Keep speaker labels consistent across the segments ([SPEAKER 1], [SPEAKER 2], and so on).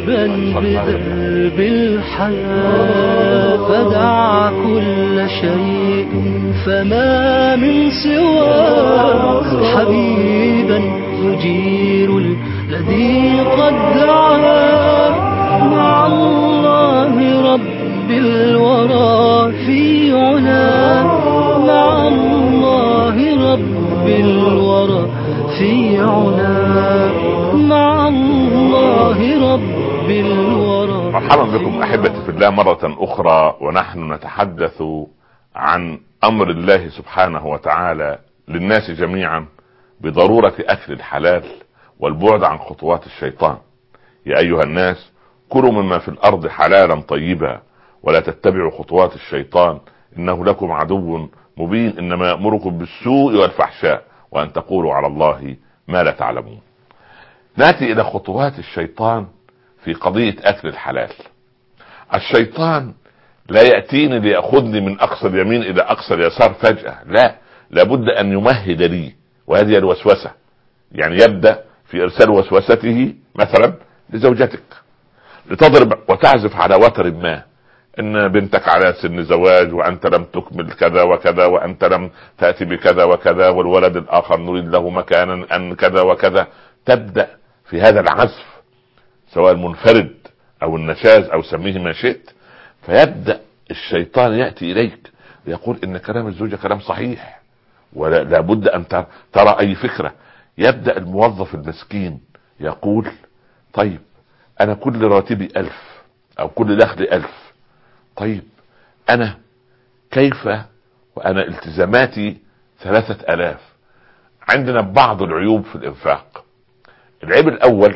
[SPEAKER 1] راكبا بدرب الحياة، فدع كل شيء فما من سواه، حبيبا يجير الذي قد دعاه. مع الله رب الورى في علاه، مع الله رب الورى في علاه، مع الله رب الورى.
[SPEAKER 2] مرحبا بكم أحبتي في الله مرة أخرى، ونحن نتحدث عن أمر الله سبحانه وتعالى للناس جميعا بضرورة أكل الحلال والبعد عن خطوات الشيطان. يا أيها الناس كلوا مما في الأرض حلالا طيبا ولا تتبعوا خطوات الشيطان إنه لكم عدو مبين، إنما يأمركم بالسوء والفحشاء وأن تقولوا على الله ما لا تعلمون. نأتي إلى خطوات الشيطان في قضية أكل الحلال. الشيطان لا يأتيني ليأخذني من أقصى اليمين إلى أقصى اليسار فجأة، لا، لابد أن يمهد لي، وهذه الوسوسة. يعني يبدأ في إرسال وسوسته مثلا لزوجتك لتضرب وتعزف على وتر ما، ان بنتك على سن زواج وانت لم تكمل كذا وكذا، وانت لم تأتي بكذا وكذا، والولد الاخر نريد له مكانا ان كذا وكذا. تبدأ في هذا العزف سواء المنفرد او النشاز او سميه ما شئت، فيبدأ الشيطان يأتي اليك ليقول ان كلام الزوجة كلام صحيح ولا بد ان ترى اي فكرة. يبدأ الموظف المسكين يقول طيب انا كل راتبي 1000 او كل دخلي 1000، طيب انا كيف وانا التزاماتي 3000؟ عندنا بعض العيوب في الانفاق. العيب الاول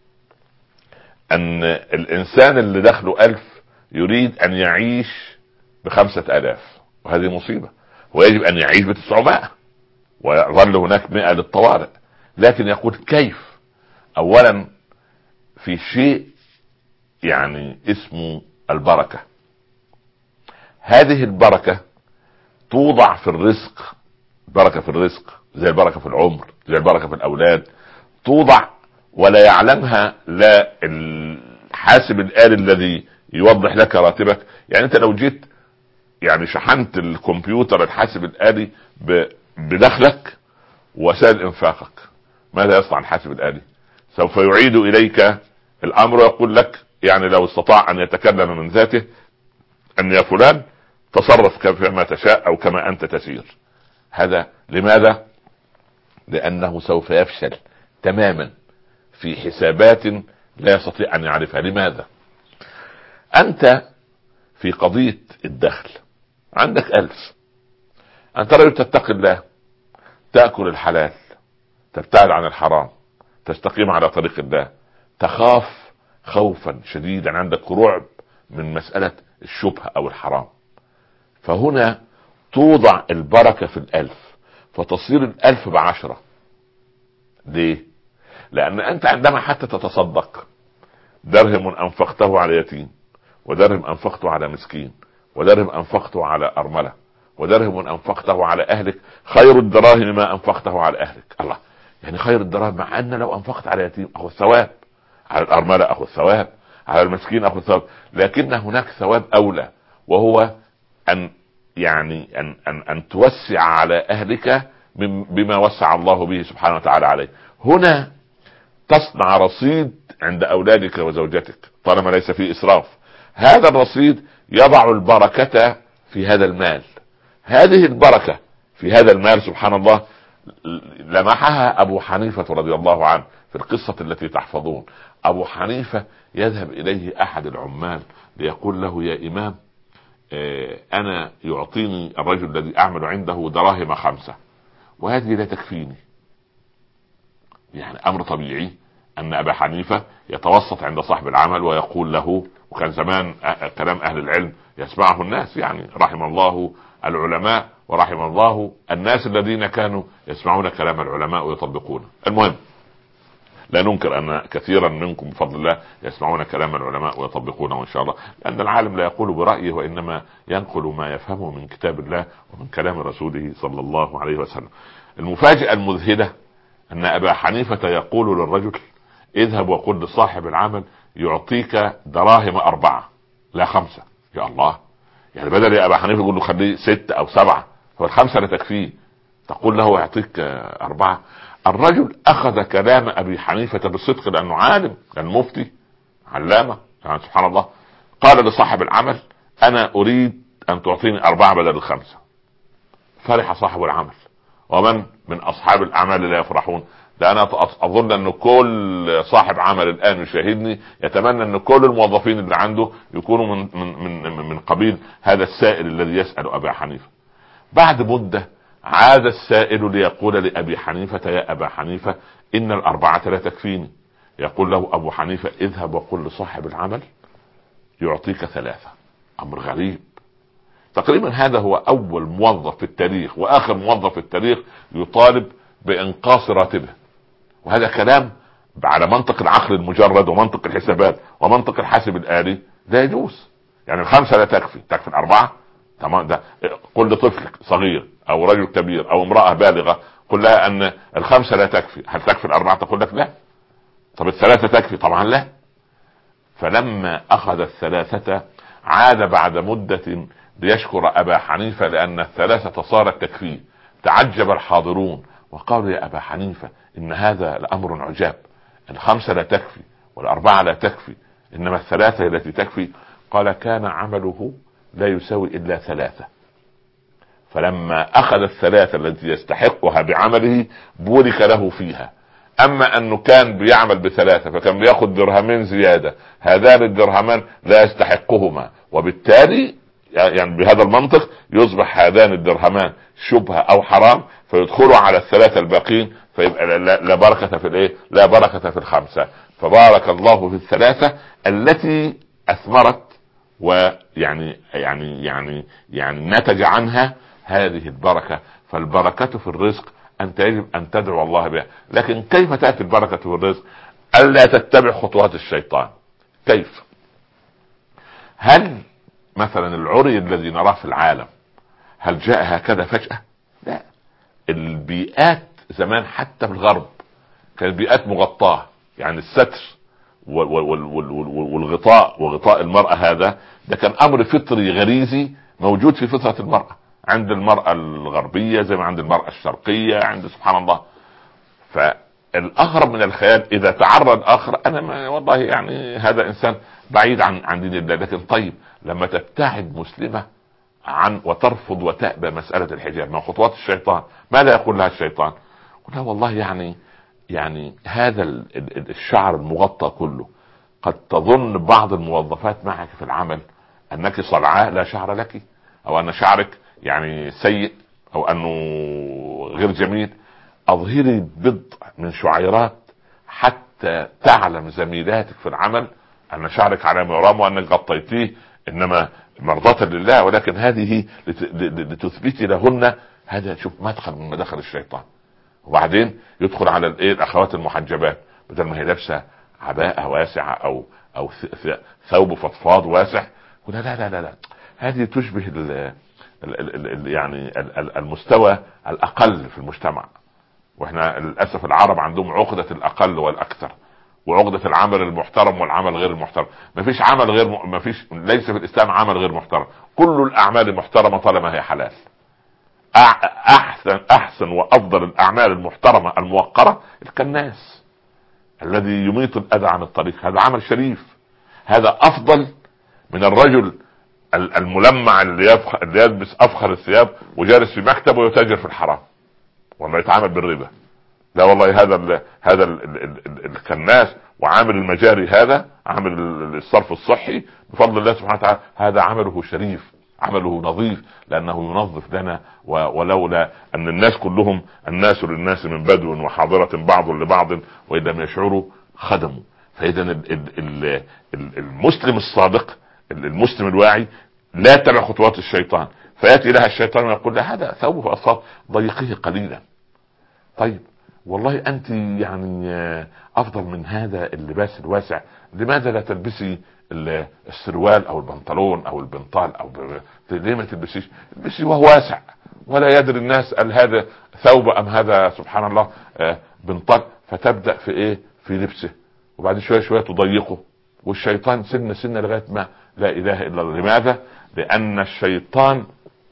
[SPEAKER 2] ان الانسان اللي دخله 1000 يريد ان يعيش ب5000، وهذه مصيبة. ويجب ان يعيش ب900 ويظل هناك 100 للطوارئ. لكن يقول كيف؟ اولا في شيء يعني اسمه البركة. هذه البركة توضع في الرزق، بركة في الرزق زي البركة في العمر، زي البركة في الأولاد، توضع ولا يعلمها لا الحاسب الآلي الذي يوضح لك راتبك. يعني أنت لو جيت يعني شحنت الكمبيوتر الحاسب الآلي بدخلك وسائل انفاقك، ماذا يصنع الحاسب الآلي؟ سوف يعيد إليك الأمر ويقول لك يعني لو استطاع أن يتكلم من ذاته أن يا فلان تصرف كما تشاء أو كما أنت تسير. هذا لماذا؟ لأنه سوف يفشل تماما في حسابات لا يستطيع أن يعرفها. لماذا؟ أنت في قضية الدخل عندك 1000، أنت رجل تتقي الله، تأكل الحلال، تبتعد عن الحرام، تستقيم على طريق الله، تخاف خوفا شديدا، عندك رعب من مسألة الشبهة أو الحرام. فهنا توضع البركة في 1000 فتصير 1000 ب10. ليه؟ لأن أنت عندما حتى تتصدق درهم أنفقته على يتيم، ودرهم أنفقته على مسكين، ودرهم أنفقته على أرملة، ودرهم أنفقته على أهلك، خير الدراهم ما أنفقته على أهلك. الله، يعني خير الدراهم، مع أن لو أنفقت على يتيم أخذ ثواب، على الأرملة أخذ ثواب، على المسكين أخذ ثواب، لكن هناك ثواب أولى، وهو أن يعني أن توسع على أهلك بما وسع الله به سبحانه وتعالى عليه. هنا تصنع رصيد عند أولادك وزوجتك طالما ليس فيه إسراف. هذا الرصيد يضع البركة في هذا المال. هذه البركة في هذا المال سبحان الله لمحها أبو حنيفة رضي الله عنه في القصة التي تحفظون. أبو حنيفة يذهب إليه أحد العمال ليقول له يا إمام، أنا يعطيني الرجل الذي أعمل عنده دراهم 5 وهذه لا تكفيني. يعني أمر طبيعي أن أبا حنيفة يتوسط عند صاحب العمل ويقول له، وكان زمان كلام أهل العلم يسمعه الناس، يعني رحم الله العلماء ورحم الله الناس الذين كانوا يسمعون كلام العلماء ويطبقونه. المهم لا ننكر أن كثيرا منكم بفضل الله يسمعون كلام العلماء ويطبقونه إن شاء الله، لأن العالم لا يقول برأيه وإنما ينقل ما يفهمه من كتاب الله ومن كلام رسوله صلى الله عليه وسلم. المفاجأة المذهلة أن أبا حنيفة يقول للرجل اذهب وقل لصاحب العمل يعطيك دراهم 4 لا 5. يا الله، يعني بدل يا ابا حنيفه يقول له خليه 6 أو 7، هو ال5 لا تكفيه، تقول له يعطيك 4. الرجل اخذ كلام ابي حنيفة بالصدق لانه عالم، كان مفتي علامة يعني سبحان الله. قال لصاحب العمل انا اريد ان تعطيني 4 بدل ال5. فرح صاحب العمل، ومن من اصحاب الاعمال لا يفرحون؟ ده انا اظن ان كل صاحب عمل الان يشاهدني يتمنى ان كل الموظفين اللي عنده يكونوا من قبيل هذا السائل الذي يسأل ابا حنيفة. بعد مدة عاد السائل ليقول لأبي حنيفة يا أبا حنيفة إن ال4 لا تكفيني. يقول له أبو حنيفة اذهب وقل لصاحب العمل يعطيك 3. أمر غريب. تقريبا هذا هو أول موظف في التاريخ وآخر موظف في التاريخ يطالب بإنقاص راتبه، وهذا كلام على منطق العقل المجرد ومنطق الحسابات ومنطق الحاسب الآلي لا يجوز. يعني ال5 لا تكفي ال4. تمام. ده قل لطفل صغير او رجل كبير او امرأة بالغة قل لها ان ال5 لا تكفي، هل تكفي ال4؟ تقول لك لا. طب ال3 تكفي؟ طبعا لا. فلما اخذ ال3 عاد بعد مدة ليشكر ابا حنيفة لان ال3 صارت تكفيه. تعجب الحاضرون وقالوا يا ابا حنيفة ان هذا لامر عجاب، ال5 لا تكفي وال4 لا تكفي، انما ال3 التي تكفي. قال كان عمله لا يساوي الا 3، فلما اخذ ال3 التي يستحقها بعمله بورك له فيها. اما انه كان بيعمل ب3 فكان بياخد درهمين زيادة، هذان الدرهمان لا يستحقهما، وبالتالي يعني بهذا المنطق يصبح هذان الدرهمان شبهة او حرام فيدخلوا على ال3 الباقين، فيبقى لا بركة في الايه، لا بركة في ال5. فبارك الله في ال3 التي اثمرت ويعني يعني نتج عنها هذه البركة. فالبركة في الرزق انت يجب ان تدعو الله بها. لكن كيف تأتي البركة في الرزق؟ الا تتبع خطوات الشيطان. كيف؟ هل مثلا العري الذي نراه في العالم هل جاء هكذا فجأة؟ لا. البيئات زمان حتى في الغرب كانت بيئات مغطاة، يعني الستر والغطاء وغطاء المرأة هذا ده كان امر فطري غريزي موجود في فطرة المرأة عند المرأة الغربية زي ما عند المرأة الشرقية عند سبحان الله. فالاغرب من الخيال اذا تعرض اخر انا والله يعني هذا انسان بعيد عن دين الله. لكن طيب لما تبتعد مسلمة عن وترفض وتأبى مسألة الحجاب من خطوات الشيطان، ماذا يقول لها الشيطان؟ يقول لها والله يعني هذا الشعر المغطى كله قد تظن بعض الموظفات معك في العمل انك صلعاء لا شعر لك، او ان شعرك يعني سيء او انه غير جميل. اظهري بضع من شعيرات حتى تعلم زميلاتك في العمل ان شعرك على مرام وانك غطيتيه انما مرضاة لله، ولكن هذه لتثبتي لهن. هذا شوف مدخل من مداخل الشيطان. وبعدين يدخل على الاخوات المحجبات، بدل ما هي لابسه عباءة واسعة او ثوب فضفاض واسع، لا لا لا لا, لا. هذه تشبه يعني المستوى الاقل في المجتمع. واحنا للاسف العرب عندهم عقدة الاقل والاكثر، وعقدة العمل المحترم والعمل غير المحترم. مفيش عمل غير ليس في الاسلام عمل غير محترم، كل الاعمال محترمة طالما هي حلال. احسن وافضل الاعمال المحترمة الموقرة الكناس الذي يميط الاذى عن الطريق، هذا عمل شريف. هذا افضل من الرجل الملمع اللي يلبس افخر الثياب وجالس في مكتب ويتاجر في الحرام ولا يتعامل بالربا. لا والله هذا الكناس وعامل المجاري، هذا عامل الصرف الصحي بفضل الله سبحانه وتعالى، هذا عمله شريف، عمله نظيف، لانه ينظف لنا. ولولا ان الناس كلهم الناس للناس من بدو وحاضرة بعض لبعض وإن لم يشعروا خدموا. فاذا المسلم الصادق المسلم الواعي لا يتبع خطوات الشيطان، فياتي لها الشيطان ويقول لها هذا ثوب فاصفر ضيقيه قليلا. طيب والله انت يعني افضل من هذا اللباس الواسع، لماذا لا تلبسي السروال او البنطلون او البنطال او ليه ما تلبسيش؟ البسي وهو واسع ولا يدري الناس هل هذا ثوب ام هذا سبحان الله بنطال. فتبدأ في ايه؟ في لبسه، وبعد شوية تضيقه والشيطان سن لغاية ما لا اله الا الله. لماذا؟ لان الشيطان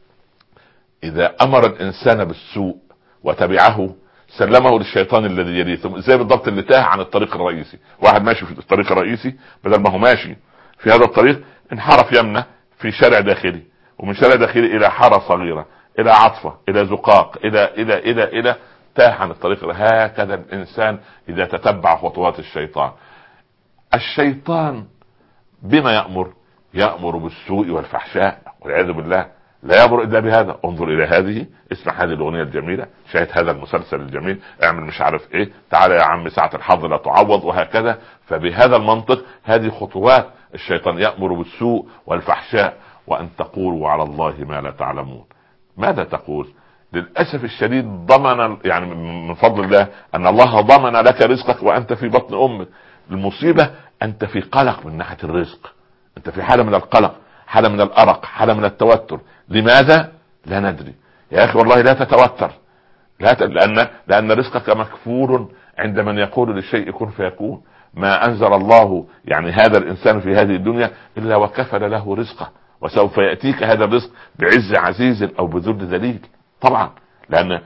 [SPEAKER 2] اذا امر الانسان بالسوء وتبعه سلمه للشيطان الذي يليه. زي بالضبط اللي تاه عن الطريق الرئيسي، واحد ماشي في الطريق الرئيسي بدل ما هو ماشي في هذا الطريق انحرف يمنه في شارع داخلي، ومن شارع داخلي الى حاره صغيره، الى عطفه، الى زقاق، الى تاه عن الطريق. هكذا الانسان اذا تتبع خطوات الشيطان. الشيطان بما يأمر بالسوء والفحشاء والعياذ بالله، لا يأمر الا بهذا. انظر الى هذه، اسمع هذه الاغنيه الجميله، شاهد هذا المسلسل الجميل، اعمل مش عارف ايه، تعالى يا عم ساعه الحظ لا تعوض، وهكذا. فبهذا المنطق هذه خطوات الشيطان، يأمر بالسوء والفحشاء وان تقولوا على الله ما لا تعلمون. ماذا تقول؟ للاسف الشديد ضمن، يعني من فضل الله ان الله ضمن لك رزقك وانت في بطن امك. المصيبه انت في قلق من ناحيه الرزق، انت في حاله من القلق، حاله من الارق، حاله من التوتر. لماذا؟ لا ندري يا اخي والله. لا تتوتر، لان رزقك مكفول عند من يقول للشيء كن فيكون. ما انزل الله يعني هذا الانسان في هذه الدنيا الا وكفل له رزقه، وسوف ياتيك هذا الرزق بعز عزيز او بذل ذليل. طبعا لان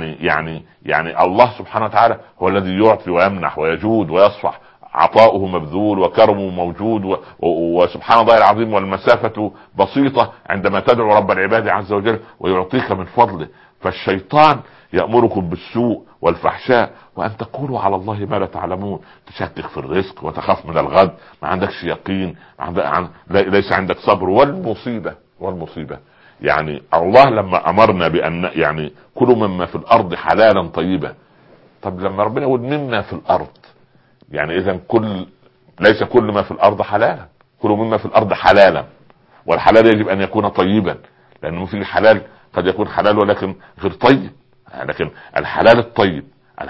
[SPEAKER 2] يعني الله سبحانه وتعالى هو الذي يعطي ويمنح ويجود ويصفح، عطاؤه مبذول وكرمه موجود، وسبحان الله العظيم والمسافة بسيطة عندما تدعو رب العباد عز وجل ويعطيك من فضله. فالشيطان يأمركم بالسوء والفحشاء وأن تقولوا على الله ما لا تعلمون. تشكك في الرزق وتخاف من الغد، ما عندكش يقين، ليس عندك صبر. والمصيبة يعني الله لما أمرنا بأن يعني كلوا مما في الأرض حلالا طيبا. طب لما ربنا يقول مما في الأرض، يعني اذا ليس كل ما في الارض حلالا، كل مما في الارض حلالا، والحلال يجب ان يكون طيبا، لانه في حلال قد يكون حلال ولكن غير طيب. لكن الحلال الطيب،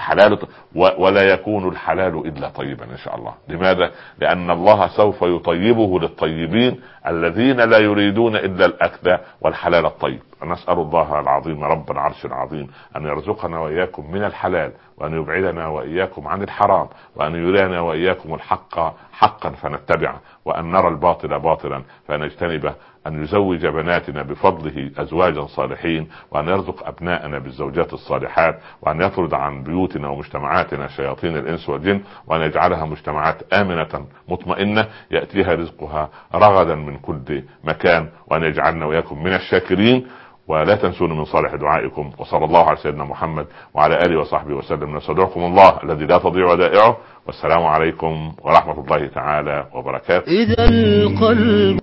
[SPEAKER 2] ولا يكون الحلال الا طيبا ان شاء الله. لماذا؟ لان الله سوف يطيبه للطيبين الذين لا يريدون الا الاكل والحلال الطيب. نسأل الله العظيم رب العرش العظيم ان يرزقنا واياكم من الحلال، وان يبعدنا واياكم عن الحرام، وان يرينا واياكم الحق حقا فنتبعه، وان نرى الباطل باطلا فنجتنبه، ان يزوج بناتنا بفضله ازواجا صالحين، وان يرزق ابناءنا بالزوجات الصالحات، وان يطرد عن بيوتنا ومجتمعاتنا شياطين الانس والجن، وان يجعلها مجتمعات امنة مطمئنة يأتيها رزقها رغدا من كل مكان، وان يجعلنا واياكم من الشاكرين. ولا تنسون من صالح دعائكم. وصلى الله على سيدنا محمد وعلى آله وصحبه وسلم. نستودعكم الله الذي لا تضيع ودائعه، والسلام عليكم ورحمة الله تعالى وبركاته.
[SPEAKER 1] إذا القلب